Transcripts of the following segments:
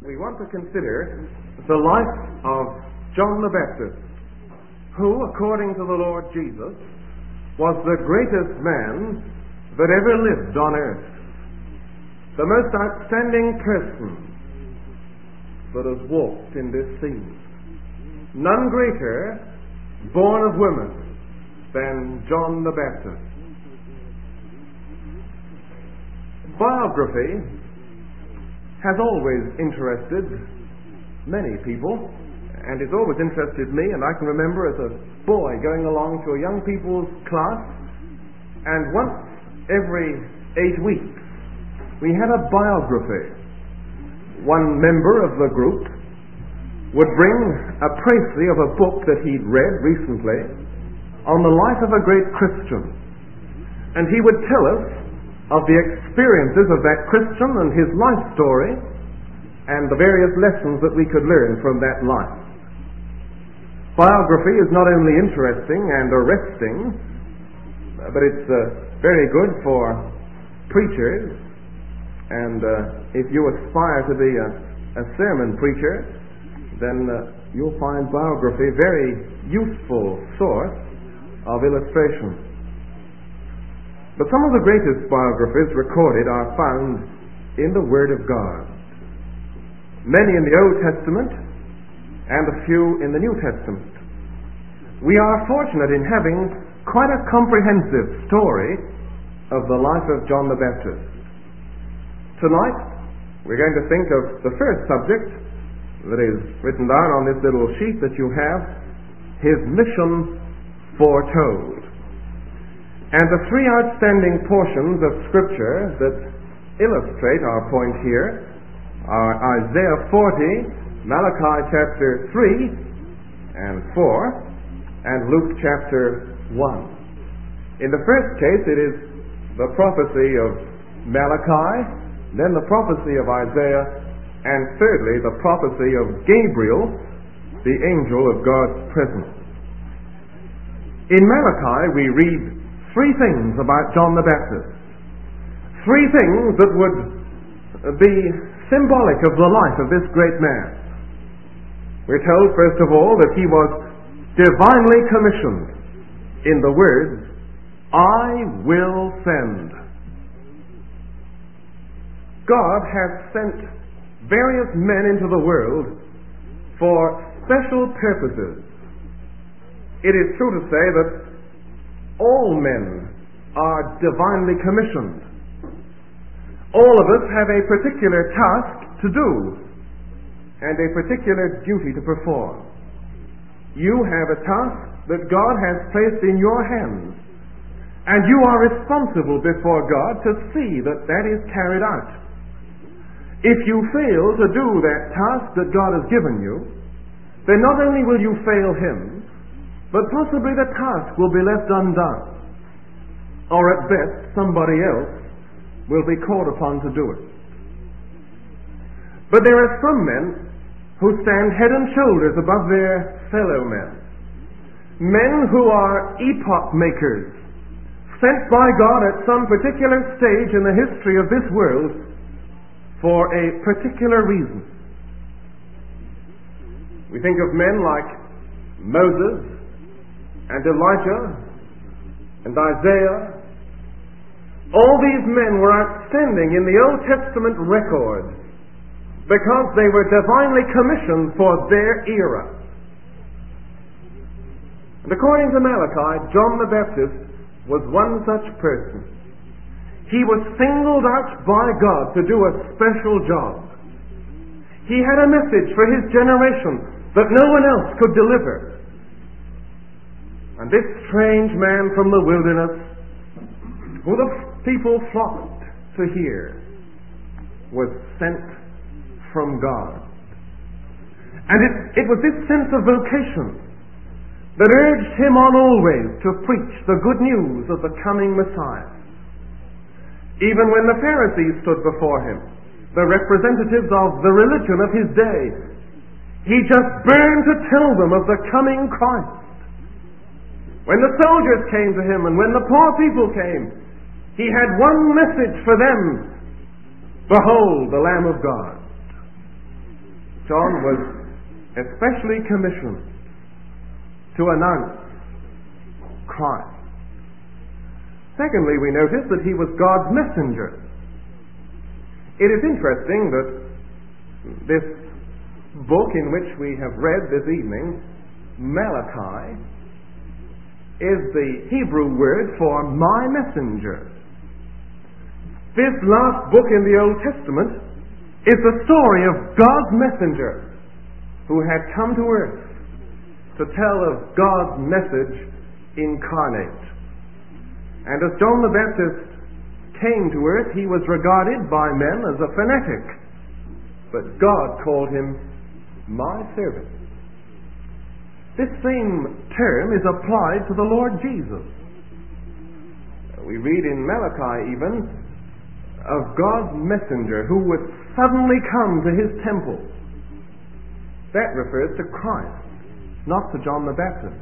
We want to consider the life of John the Baptist, who, according to the Lord Jesus, was the greatest man that ever lived on earth, the most outstanding person that has walked in this scene. None greater, born of women, than John the Baptist. Biography has always interested many people, and it's always interested me. And I can remember as a boy going along to a young people's class, and once every 8 weeks we had a biography. One member of the group would bring a précis of a book that he'd read recently on the life of a great Christian, and he would tell us of the experiences of that Christian and his life story and the various lessons that we could learn from that life. Biography is not only interesting and arresting, but it's very good for preachers, and if you aspire to be a sermon preacher, then you'll find biography a very useful source of illustration. But some of the greatest biographies recorded are found in the Word of God. Many in the Old Testament and a few in the New Testament. We are fortunate in having quite a comprehensive story of the life of John the Baptist. Tonight, we're going to think of the first subject that is written down on this little sheet that you have, his mission foretold. And the three outstanding portions of Scripture that illustrate our point here are Isaiah 40, Malachi chapter 3 and 4, and Luke chapter 1. In the first case, it is the prophecy of Malachi, then the prophecy of Isaiah, and thirdly, the prophecy of Gabriel, the angel of God's presence. In Malachi, we read three things about John the Baptist. Three things that would be symbolic of the life of this great man. We're told, first of all, that he was divinely commissioned in the words, "I will send." God has sent various men into the world for special purposes. It is true to say that all men are divinely commissioned. All of us have a particular task to do and a particular duty to perform. You have a task that God has placed in your hands, and you are responsible before God to see that that is carried out. If you fail to do that task that God has given you, then not only will you fail Him, but possibly the task will be left undone. Or at best, somebody else will be called upon to do it. But there are some men who stand head and shoulders above their fellow men. Men who are epoch makers, sent by God at some particular stage in the history of this world for a particular reason. We think of men like Moses and Elijah and Isaiah. All these men were outstanding in the Old Testament record because they were divinely commissioned for their era. And according to Malachi, John the Baptist was one such person. He was singled out by God to do a special job. He had a message for his generation that no one else could deliver. And this strange man from the wilderness, who the people flocked to hear, was sent from God. And it was this sense of vocation that urged him on always to preach the good news of the coming Messiah. Even when the Pharisees stood before him, the representatives of the religion of his day, he just burned to tell them of the coming Christ. When the soldiers came to him and when the poor people came, he had one message for them: behold, the Lamb of God. John was especially commissioned to announce Christ. Secondly, we notice that he was God's messenger. It is interesting that this book in which we have read this evening, Malachi, is the Hebrew word for my messenger. This last book in the Old Testament is the story of God's messenger who had come to earth to tell of God's message incarnate. And as John the Baptist came to earth, he was regarded by men as a fanatic, but God called him my servant. This same term is applied to the Lord Jesus. We read in Malachi even of God's messenger who would suddenly come to his temple. That refers to Christ, not to John the Baptist.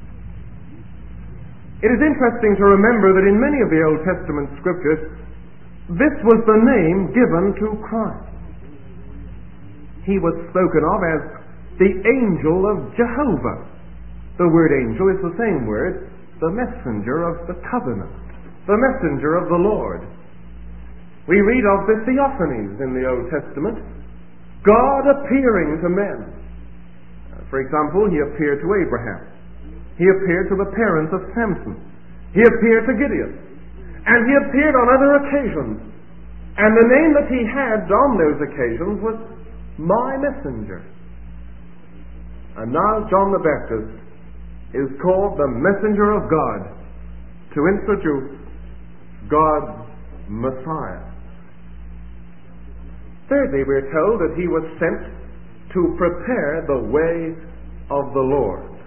It is interesting to remember that in many of the Old Testament scriptures, this was the name given to Christ. He was spoken of as the angel of Jehovah. The word angel is the same word, the messenger of the covenant, the messenger of the Lord. We read of the theophanies in the Old Testament, God appearing to men. For example, he appeared to Abraham. He appeared to the parents of Samson. He appeared to Gideon. And he appeared on other occasions. And the name that he had on those occasions was my messenger. And now John the Baptist is called the messenger of God to introduce God's Messiah. Thirdly, we're told that he was sent to prepare the way of the Lord.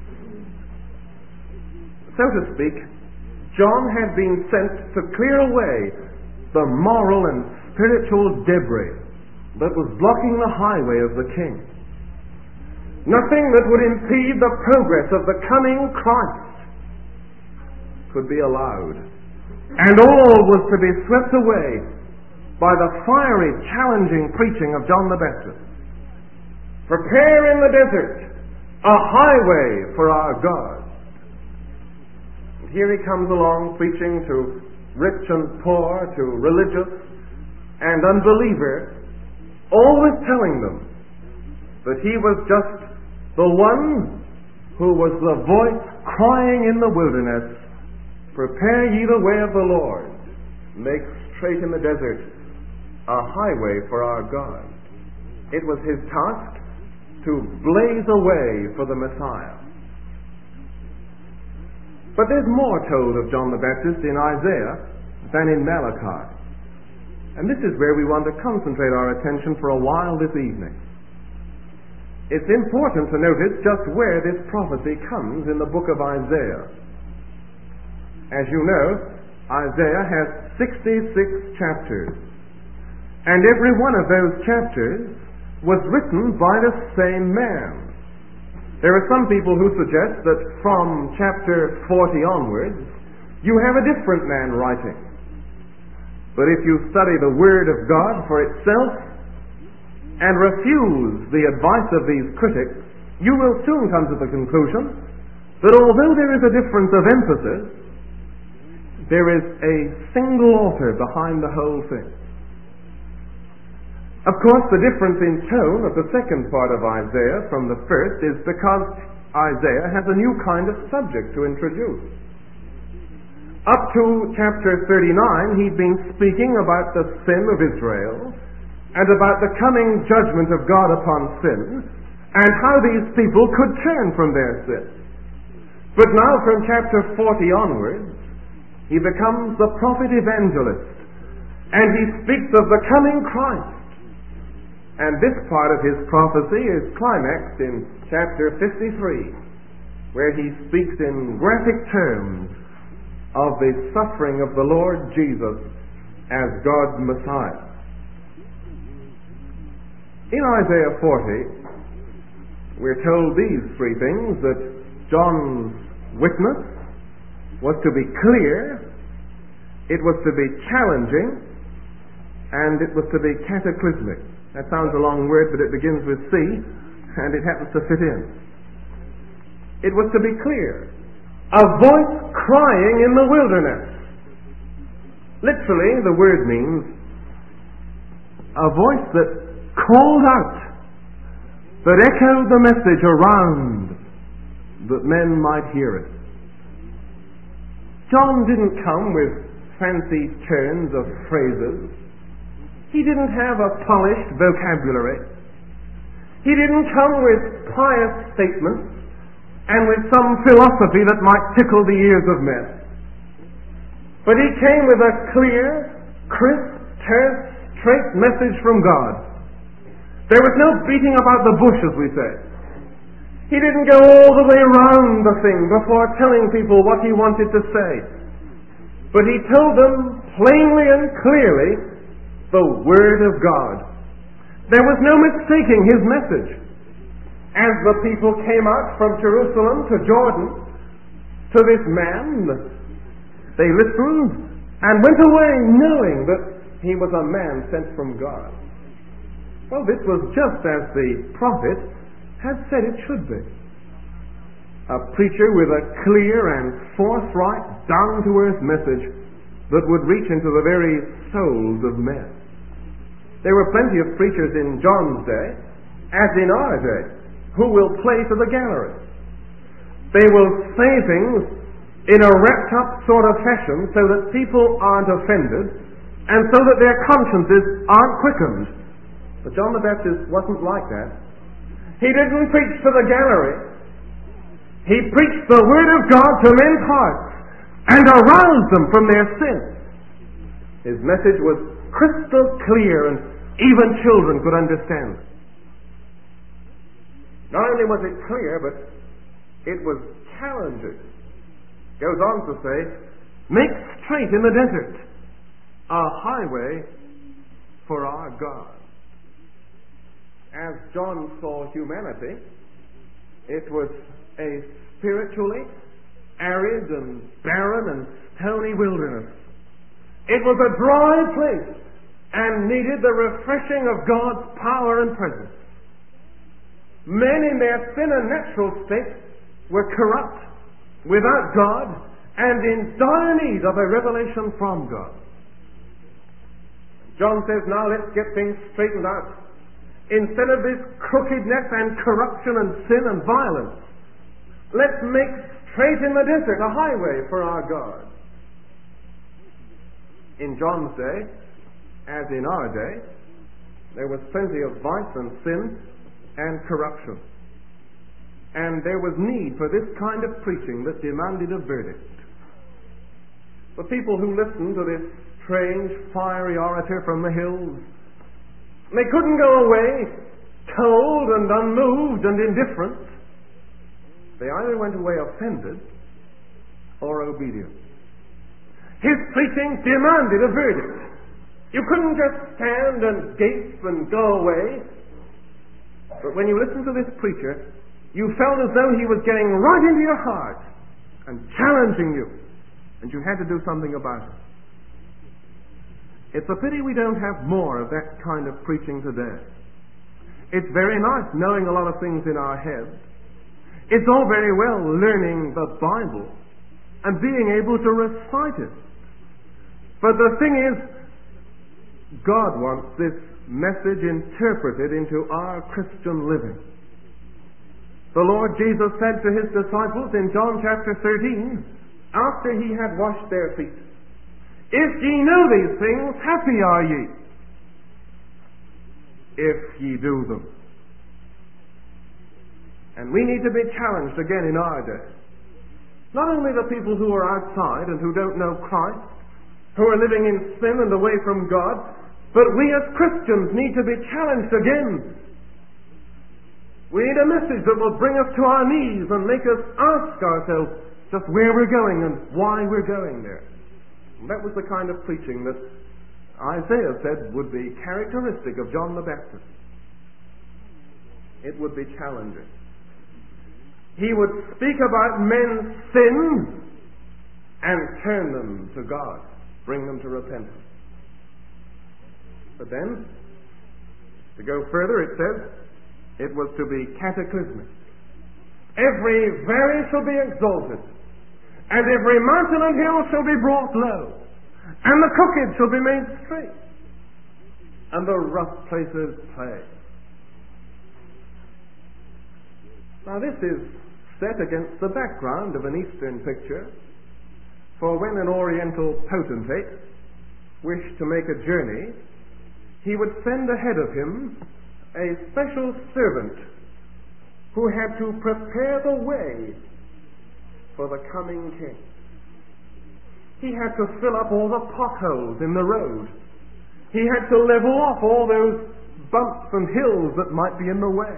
So to speak, John had been sent to clear away the moral and spiritual debris that was blocking the highway of the King. Nothing that would impede the progress of the coming Christ could be allowed. And all was to be swept away by the fiery, challenging preaching of John the Baptist. Prepare in the desert a highway for our God. Here he comes along preaching to rich and poor, to religious and unbeliever, always telling them that he was just the one who was the voice crying in the wilderness, prepare ye the way of the Lord, make straight in the desert a highway for our God. It was his task to blaze a way for the Messiah. But there's more told of John the Baptist in Isaiah than in Malachi. And this is where we want to concentrate our attention for a while this evening. It's important to notice just where this prophecy comes in the book of Isaiah. As you know, Isaiah has 66 chapters. And every one of those chapters was written by the same man. There are some people who suggest that from chapter 40 onwards, you have a different man writing. But if you study the Word of God for itself and refuse the advice of these critics, you will soon come to the conclusion that although there is a difference of emphasis, there is a single author behind the whole thing. Of course, the difference in tone of the second part of Isaiah from the first is because Isaiah has a new kind of subject to introduce. Up to chapter 39, he'd been speaking about the sin of Israel and about the coming judgment of God upon sin and how these people could turn from their sin. But now from chapter 40 onwards, he becomes the prophet evangelist and he speaks of the coming Christ. And this part of his prophecy is climaxed in chapter 53, where he speaks in graphic terms of the suffering of the Lord Jesus as God's Messiah. In Isaiah 40, we're told these three things: that John's witness was to be clear, it was to be challenging, and it was to be cataclysmic. That sounds a long word, but it begins with C, and it happens to fit in. It was to be clear. A voice crying in the wilderness. Literally, the word means a voice that called out, that echoed the message around, that men might hear it. John didn't come with fancy turns of phrases. He didn't have a polished vocabulary. He didn't come with pious statements and with some philosophy that might tickle the ears of men. But he came with a clear, crisp, terse, straight message from God. There was no beating about the bush, as we say. He didn't go all the way around the thing before telling people what he wanted to say. But he told them plainly and clearly the Word of God. There was no mistaking his message. As the people came out from Jerusalem to Jordan, to this man, they listened and went away knowing that he was a man sent from God. Well, this was just as the prophet had said it should be. A preacher with a clear and forthright, down-to-earth message that would reach into the very souls of men. There were plenty of preachers in John's day, as in our day, who will play to the gallery. They will say things in a wrapped-up sort of fashion so that people aren't offended and so that their consciences aren't quickened. But John the Baptist wasn't like that. He didn't preach to the gallery. He preached the Word of God to men's hearts and aroused them from their sin. His message was crystal clear and even children could understand it. Not only was it clear, but it was challenging. Goes on to say, make straight in the desert a highway for our God. As John saw humanity, it was a spiritually arid and barren and stony wilderness. It was a dry place and needed the refreshing of God's power and presence. Men in their sin and natural state were corrupt, without God, and in dire need of a revelation from God. John says, now let's get things straightened out. Instead of this crookedness and corruption and sin and violence, let's make straight in the desert a highway for our God. In John's day, as in our day, there was plenty of vice and sin and corruption. And there was need for this kind of preaching that demanded a verdict. The people who listened to this strange, fiery orator from the hills, they couldn't go away cold and unmoved and indifferent. They either went away offended or obedient. His preaching demanded a verdict. You couldn't just stand and gape and go away. But when you listened to this preacher, you felt as though he was getting right into your heart and challenging you, and you had to do something about it. It's a pity we don't have more of that kind of preaching today. It's very nice knowing a lot of things in our heads. It's all very well learning the Bible and being able to recite it. But the thing is, God wants this message interpreted into our Christian living. The Lord Jesus said to his disciples in John chapter 13, after he had washed their feet, if ye know these things, happy are ye, if ye do them. And we need to be challenged again in our day. Not only the people who are outside and who don't know Christ, who are living in sin and away from God, but we as Christians need to be challenged again. We need a message that will bring us to our knees and make us ask ourselves just where we're going and why we're going there. And that was the kind of preaching that Isaiah said would be characteristic of John the Baptist. It would be challenging. He would speak about men's sin and turn them to God, bring them to repentance. But then, To go further, it says it was to be cataclysmic. Every valley shall be exalted, and every mountain and hill shall be brought low, and the crooked shall be made straight, and the rough places plain. Now this is set against the background of an Eastern picture, for when an Oriental potentate wished to make a journey, he would send ahead of him a special servant who had to prepare the way for the coming king. He had to fill up all the potholes in the road. He had to level off all those bumps and hills that might be in the way.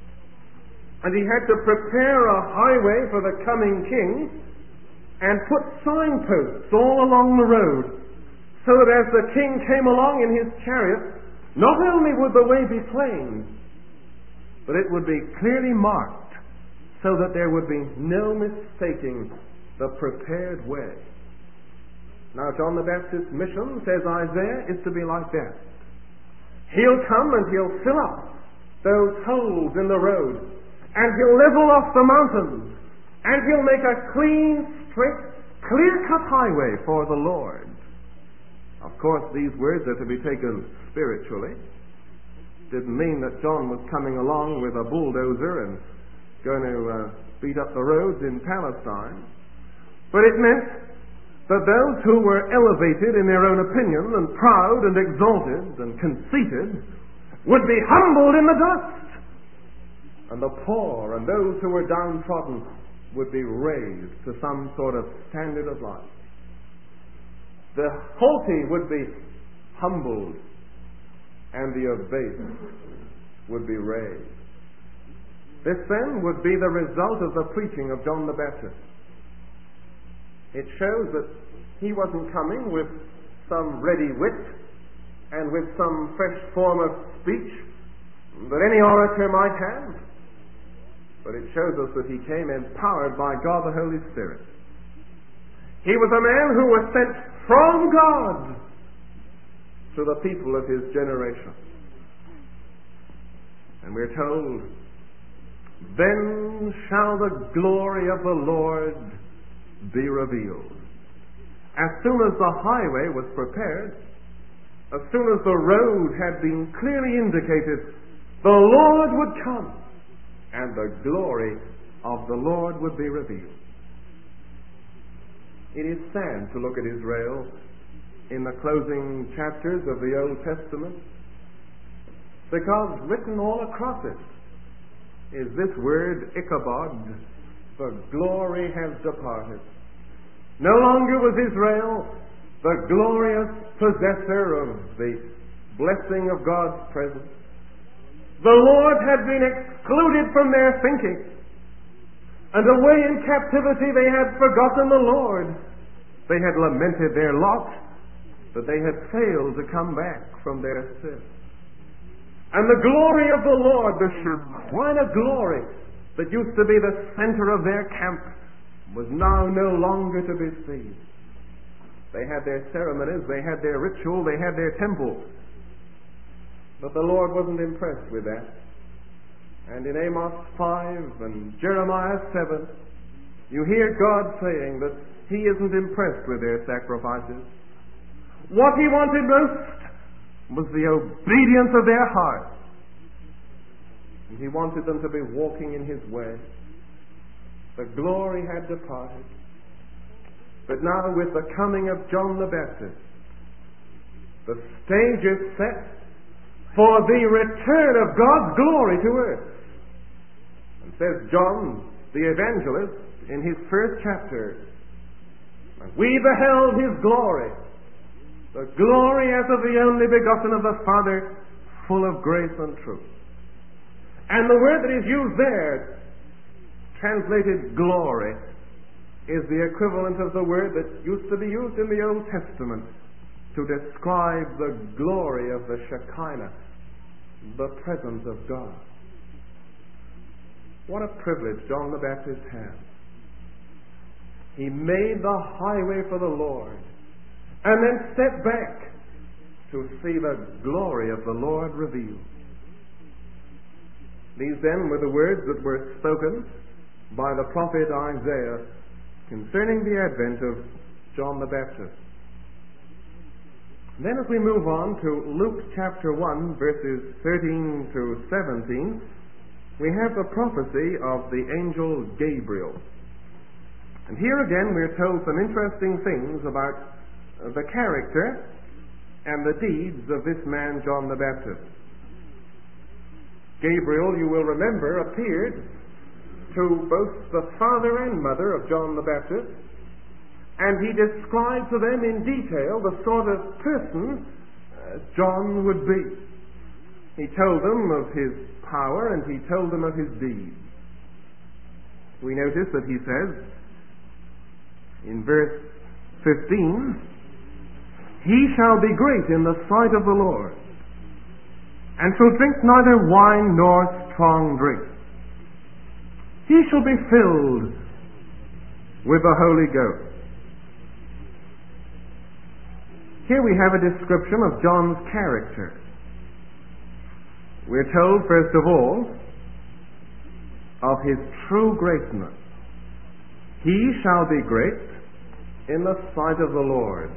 And he had to prepare a highway for the coming king and put signposts all along the road, so that as the king came along in his chariot, not only would the way be plain, but it would be clearly marked, so that there would be no mistaking the prepared way. Now, John the Baptist's mission, says Isaiah, is to be like that. He'll come and he'll fill up those holes in the road, and he'll level off the mountains, and he'll make a clean, straight, clear-cut highway for the Lord. Of course, these words are to be taken spiritually. Didn't mean that John was coming along with a bulldozer and going to beat up the roads in Palestine. But it meant that those who were elevated in their own opinion and proud and exalted and conceited would be humbled in the dust. And the poor and those who were downtrodden would be raised to some sort of standard of life. The haughty would be humbled, and the abased would be raised. This then would be the result of the preaching of John the Baptist. It shows that he wasn't coming with some ready wit and with some fresh form of speech that any orator might have, but it shows us that he came empowered by God the Holy Spirit. He was a man who was sent from God to the people of his generation. And we're told, then shall the glory of the Lord be revealed. As soon as the highway was prepared, as soon as the road had been clearly indicated, the Lord would come, and the glory of the Lord would be revealed. It is sad to look at Israel in the closing chapters of the Old Testament, because written all across it is this word Ichabod, the glory has departed. No longer was Israel the glorious possessor of the blessing of God's presence. The Lord had been excluded from their thinking, and away in captivity they had forgotten the Lord. They had lamented their lot, but they had failed to come back from their sin. And the glory of the Lord, the Shekinah glory that used to be the center of their camp, was now no longer to be seen. They had their ceremonies, they had their ritual, they had their temple, but the Lord wasn't impressed with that. And in Amos 5 and Jeremiah 7, you hear God saying that He isn't impressed with their sacrifices. What He wanted most was the obedience of their hearts. And He wanted them to be walking in His way. The glory had departed. But now with the coming of John the Baptist, the stage is set for the return of God's glory to earth. And says John the evangelist in his first chapter, we beheld His glory, the glory as of the only begotten of the Father, full of grace and truth. And the word that is used there, translated glory, is the equivalent of the word that used to be used in the Old Testament to describe the glory of the Shekinah, the presence of God. What a privilege John the Baptist had. He made the highway for the Lord and then stepped back to see the glory of the Lord revealed. These then were the words that were spoken by the prophet Isaiah concerning the advent of John the Baptist. Then as we move on to Luke chapter 1, verses 13 to 17, we have the prophecy of the angel Gabriel. And here again we're told some interesting things about the character and the deeds of this man John the Baptist. Gabriel, you will remember, appeared to both the father and mother of John the Baptist, and he described to them in detail the sort of person John would be. He told them of his power and he told them of his deeds. We notice that he says in verse 15, "He shall be great in the sight of the Lord, and shall drink neither wine nor strong drink. He shall be filled with the Holy Ghost." Here we have a description of John's character. We're told, first of all, of his true greatness. He shall be great in the sight of the Lord.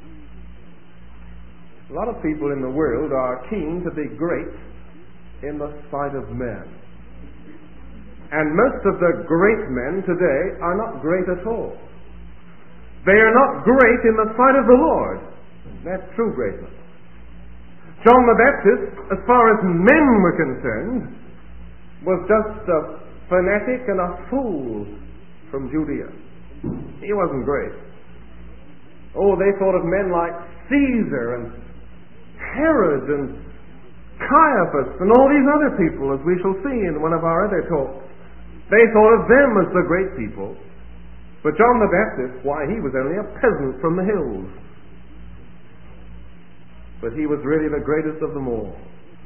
A lot of people in the world are keen to be great in the sight of men. And most of the great men today are not great at all. They are not great in the sight of the Lord. That's true greatness. John the Baptist, as far as men were concerned, was just a fanatic and a fool from Judea. He wasn't great. Oh, they thought of men like Caesar and Herod and Caiaphas and all these other people, as we shall see in one of our other talks. They thought of them as the great people. But John the Baptist, why, he was only a peasant from the hills. But he was really the greatest of them all.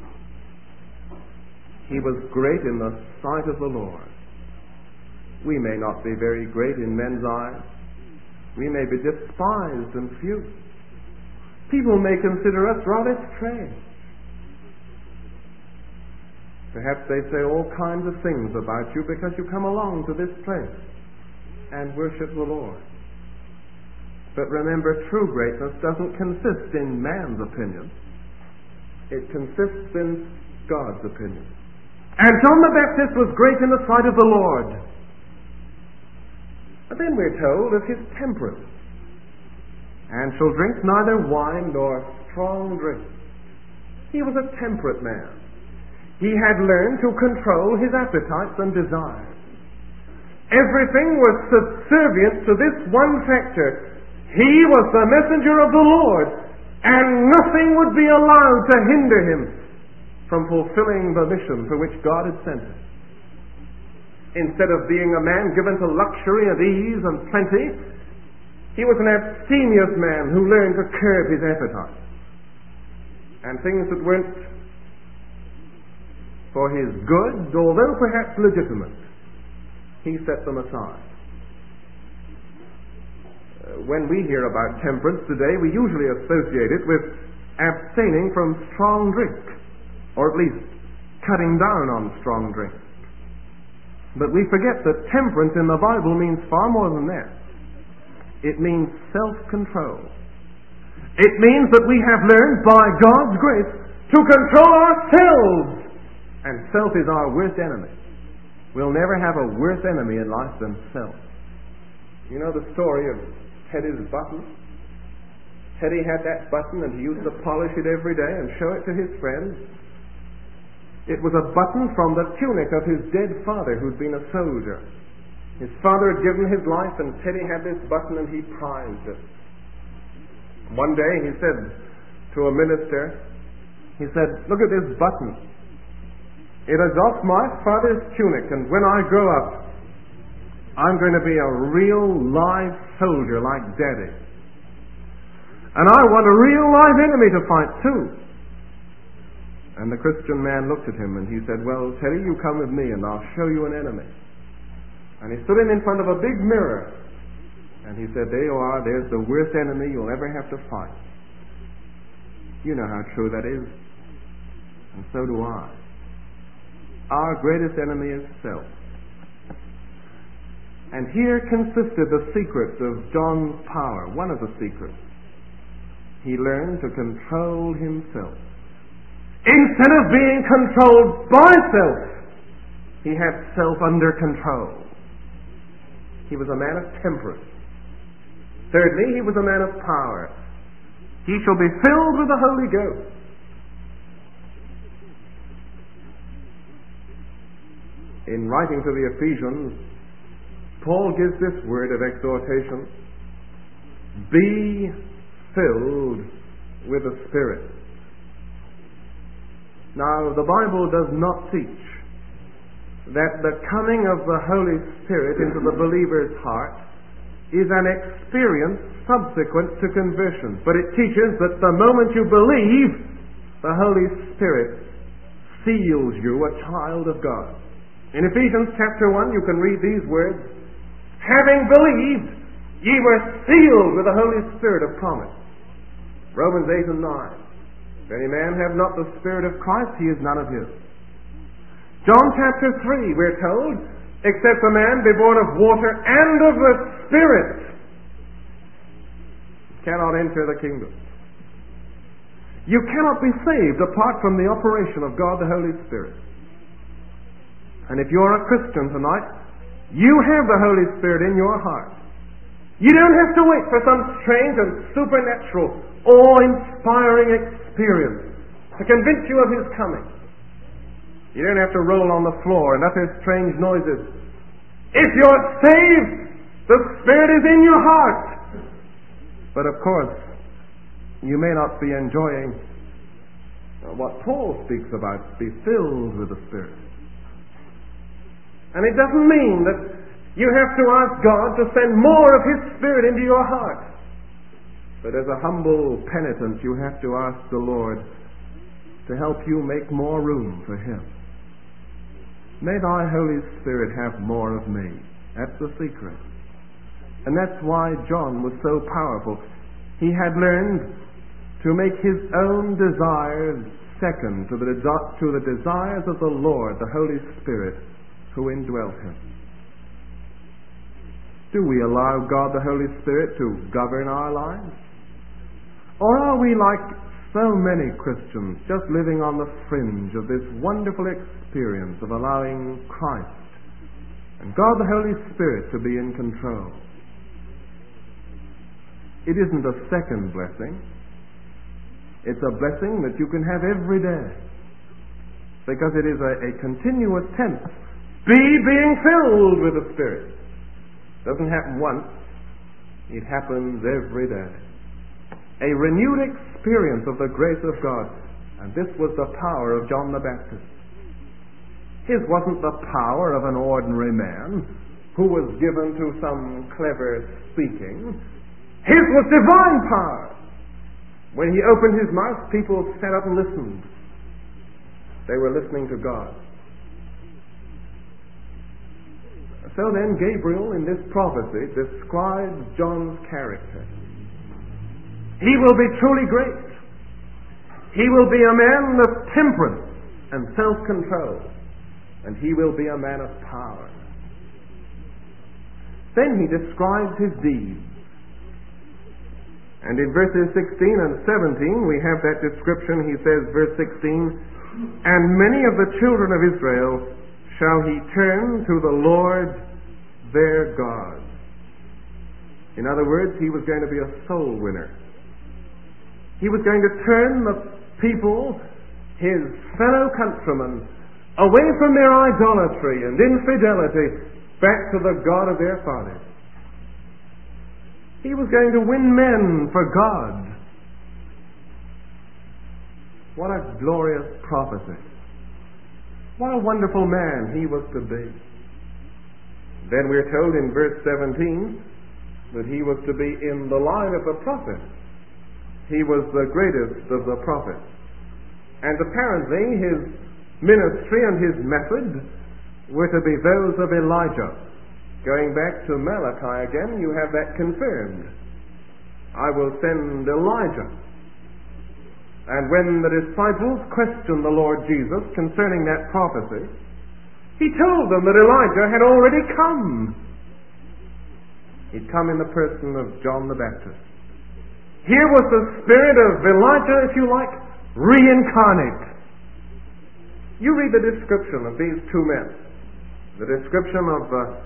He was great in the sight of the Lord. We may not be very great in men's eyes. We may be despised and few. People may consider us rather strange. Perhaps they say all kinds of things about you because you come along to this place and worship the Lord. But remember, true greatness doesn't consist in man's opinion. It consists in God's opinion. And John the Baptist was great in the sight of the Lord. But then we're told of his temperance. "And shall drink neither wine nor strong drink." He was a temperate man. He had learned to control his appetites and desires. Everything was subservient to this one factor. He was the messenger of the Lord, and nothing would be allowed to hinder him from fulfilling the mission for which God had sent him. Instead of being a man given to luxury and ease and plenty, he was an abstemious man who learned to curb his appetite. And things that weren't for his good, although perhaps legitimate, he set them aside. When we hear about temperance today, we usually associate it with abstaining from strong drink, or at least cutting down on strong drink. But we forget that temperance in the Bible means far more than that. It means self-control. It means that we have learned by God's grace to control ourselves. And self is our worst enemy. We'll never have a worse enemy in life than self. You know the story of Teddy's button? Teddy had that button and he used to polish it every day and show it to his friends. It was a button from the tunic of his dead father who'd been a soldier. His father had given his life and Teddy had this button and he prized it. One day he said to a minister, he said, "Look at this button. It is off my father's tunic, and when I grow up, I'm going to be a real live soldier like Daddy. And I want a real live enemy to fight too." And the Christian man looked at him and he said, "Well, Teddy, you come with me and I'll show you an enemy." And he stood him in front of a big mirror and he said, "There you are, there's the worst enemy you'll ever have to fight." You know how true that is. And so do I. our greatest enemy is self. And here consisted the secret of John's power, one of the secrets. He learned to control himself. Instead of being controlled by self, he had self under control. He was a man of temperance. Thirdly, he was a man of power. He shall be filled with the Holy Ghost. In writing to the Ephesians, Paul gives this word of exhortation: be filled with the Spirit. Now, the Bible does not teach that the coming of the Holy Spirit into the believer's heart is an experience subsequent to conversion. But it teaches that the moment you believe, the Holy Spirit seals you a child of God. In Ephesians chapter 1, you can read these words: having believed, ye were sealed with the Holy Spirit of promise. Romans 8 and 9. If any man have not the Spirit of Christ, he is none of his. John chapter 3, we're told, except a man be born of water and of the Spirit, cannot enter the kingdom. You cannot be saved apart from the operation of God the Holy Spirit. And if you're a Christian tonight, you have the Holy Spirit in your heart. You don't have to wait for some strange and supernatural, awe-inspiring experience to convince you of His coming. You don't have to roll on the floor and utter strange noises. If you're saved, the Spirit is in your heart. But of course, you may not be enjoying what Paul speaks about, be filled with the Spirit. And it doesn't mean that you have to ask God to send more of His Spirit into your heart. But as a humble penitent, you have to ask the Lord to help you make more room for Him. May Thy Holy Spirit have more of me. That's the secret. And that's why John was so powerful. He had learned to make his own desires second to the desires of the Lord, the Holy Spirit, who indwelt him. Do we allow God the Holy Spirit to govern our lives? Or are we like so many Christians just living on the fringe of this wonderful experience of allowing Christ and God the Holy Spirit to be in control? It isn't a second blessing. It's a blessing that you can have every day, because it is a continuous tense. Being filled with the Spirit. Doesn't happen once. It happens every day. A renewed experience of the grace of God. And this was the power of John the Baptist. His wasn't the power of an ordinary man who was given to some clever speaking. His was divine power. When he opened his mouth, people sat up and listened. They were listening to God. So then, Gabriel, in this prophecy, describes John's character. He will be truly great. He will be a man of temperance and self-control. And he will be a man of power. Then he describes his deeds. And in verses 16 and 17, we have that description. He says, verse 16, and many of the children of Israel shall he turn to the Lord their God. In other words, he was going to be a soul winner. He was going to turn the people, his fellow countrymen, away from their idolatry and infidelity back to the God of their fathers. He was going to win men for God. What a glorious prophecy. What a wonderful man he was to be. Then we're told in verse 17 that he was to be in the line of the prophets. He was the greatest of the prophets. And apparently his ministry and his methods were to be those of Elijah. Going back to Malachi again, you have that confirmed. I will send Elijah. And when the disciples questioned the Lord Jesus concerning that prophecy, He told them that Elijah had already come. He'd come in the person of John the Baptist. Here was the spirit of Elijah, if you like, reincarnate. You read the description of these two men. The description of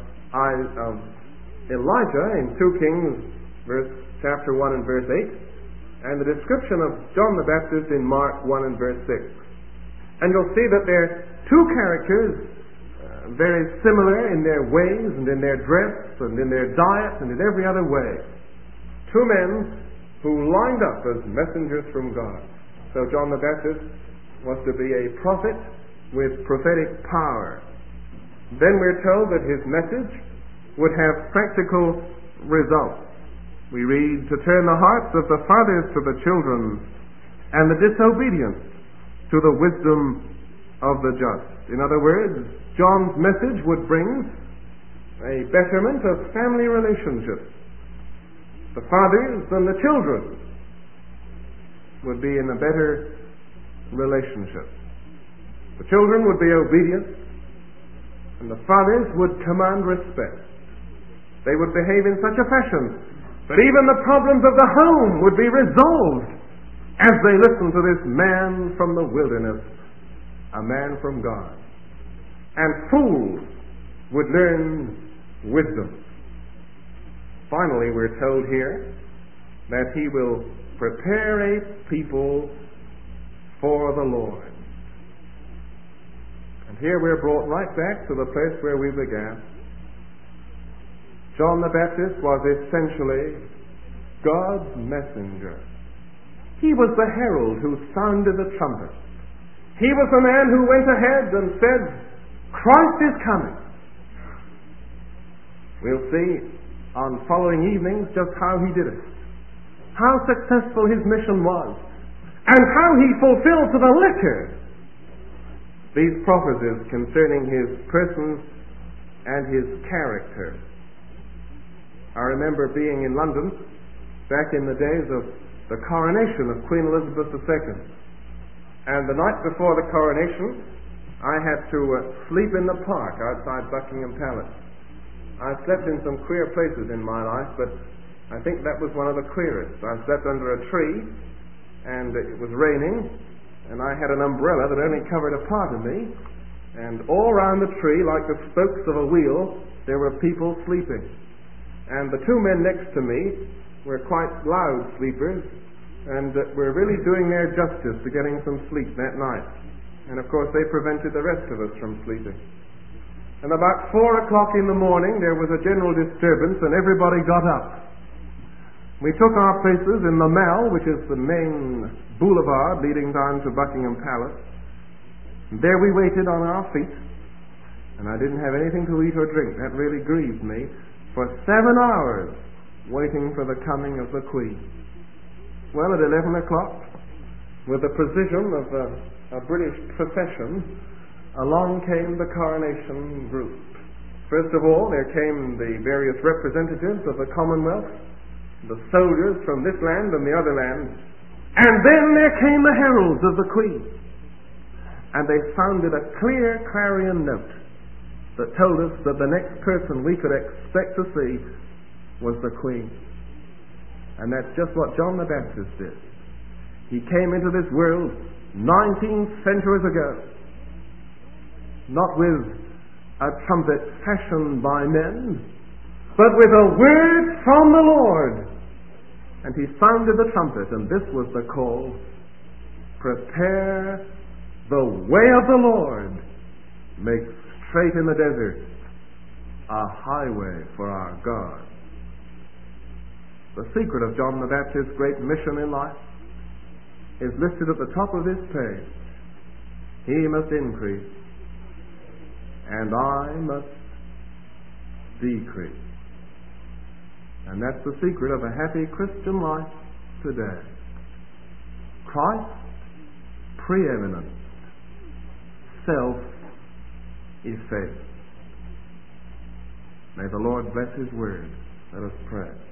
Elijah in 2 Kings chapter 1 and verse 8, and the description of John the Baptist in Mark 1 and verse 6. And you'll see that they're two characters very similar in their ways and in their dress and in their diet and in every other way. Two men who lined up as messengers from God. So John the Baptist was to be a prophet with prophetic power. Then we're told that his message would have practical results. We read, to turn the hearts of the fathers to the children and the disobedient to the wisdom of the just. In other words, John's message would bring a betterment of family relationships. The fathers and the children would be in a better relationship. The children would be obedient, and the fathers would command respect. They would behave in such a fashion that even the problems of the home would be resolved as they listened to this man from the wilderness, a man from God. And fools would learn wisdom. Finally, we're told here that he will prepare a people for the Lord. And here we're brought right back to the place where we began. John the Baptist was essentially God's messenger. He was the herald who sounded the trumpet. He was the man who went ahead and said, Christ is coming. We'll see on following evenings just how he did it, how successful his mission was, and how he fulfilled to the letter these prophecies concerning his person and his character. I remember being in London back in the days of the coronation of Queen Elizabeth II. And the night before the coronation, I had to sleep in the park outside Buckingham Palace. I slept in some queer places in my life, but I think that was one of the queerest. I slept under a tree, and it was raining, and I had an umbrella that only covered a part of me, and all around the tree, like the spokes of a wheel, there were people sleeping. And the two men next to me were quite loud sleepers, and were really doing their justice to getting some sleep that night. And of course they prevented the rest of us from sleeping. And about 4 o'clock in the morning there was a general disturbance and everybody got up. We took our places in the Mall, which is the main boulevard leading down to Buckingham Palace. And there we waited on our feet, and I didn't have anything to eat or drink. That really grieved me. For 7 hours waiting for the coming of the Queen. Well, at 11 o'clock, with the precision of a British procession, along came the coronation group. First of all, there came the various representatives of the Commonwealth, the soldiers from this land and the other land, and then there came the heralds of the Queen. And they sounded a clear clarion note that told us that the next person we could expect to see was the Queen. And that's just what John the Baptist did. He came into this world 19 centuries ago, not with a trumpet fashioned by men, but with a word from the Lord. And he sounded the trumpet, and this was the call: prepare the way of the Lord, make straight in the desert a highway for our God. The secret of John the Baptist's great mission in life is listed at the top of this page. He must increase, and I must decrease. And that's the secret of a happy Christian life today. Christ preeminent, self-effaced. May the Lord bless His word. Let us pray.